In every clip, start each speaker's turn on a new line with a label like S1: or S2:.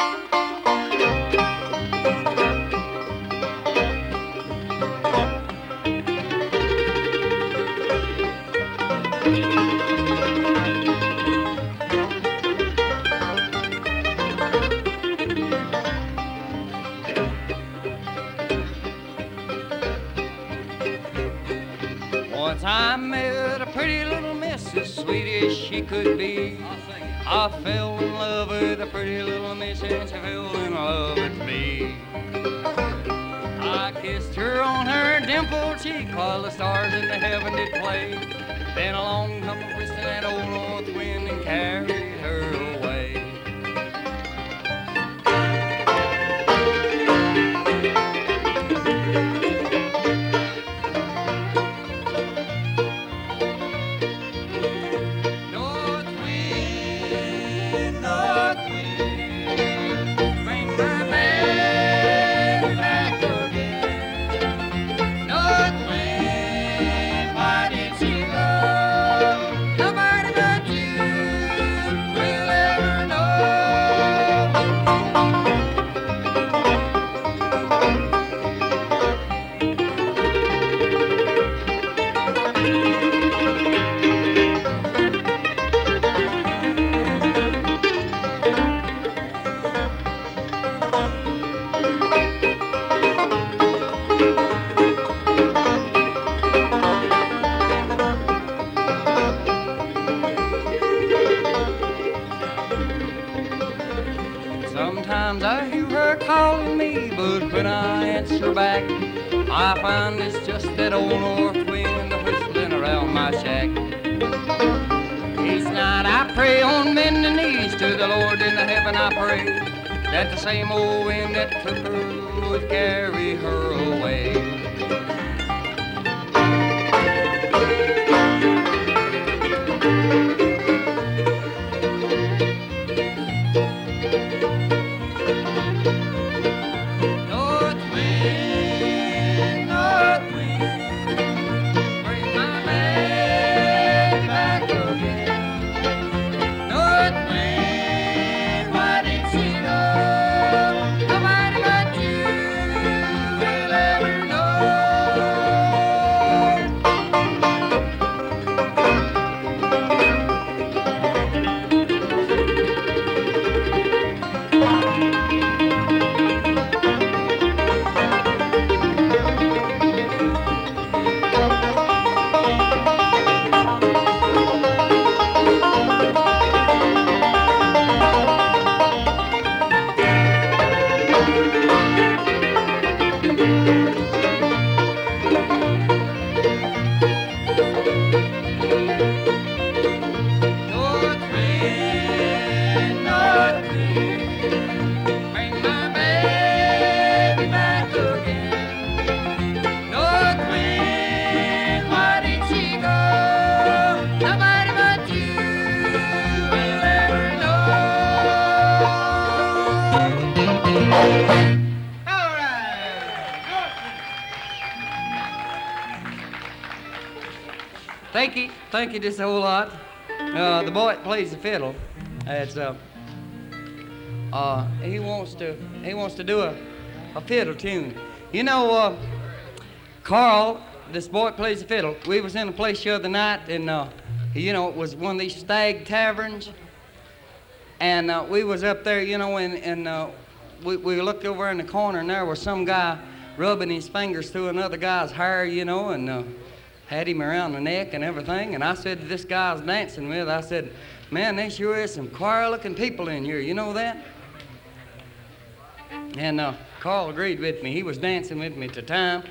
S1: Once I met a pretty little miss, as sweet as she could be. I fell in love with a pretty little miss, and she fell in love with me. I kissed her on her dimpled cheek while the stars in the heaven did play. Then along come a whistling that old north wind and carried her away. Sometimes I hear her calling me, but when I answer back, I find it's just that old north wind whistling around my shack. Each night I pray on bending knees to the Lord in the heaven I pray, that the same old wind that took her would carry her away. Thank you just a whole lot. The boy that plays the fiddle, it's he wants to do a fiddle tune. You know, Carl, this boy that plays the fiddle. We was in a place the other night, and you know, it was one of these stag taverns, and we was up there, you know, and we looked over in the corner, and there was some guy rubbing his fingers through another guy's hair, you know, and had him around the neck and everything. And I said to this guy I was dancing with, I said, man, there sure is some queer-looking people in here. You know that? And Carl agreed with me. He was dancing with me at the time.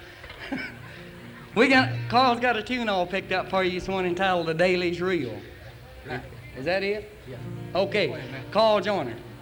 S1: Carl's got a tune all picked up for you. It's one entitled "The Daily's Real." Is that it?
S2: Yeah.
S1: Okay. Carl Joyner.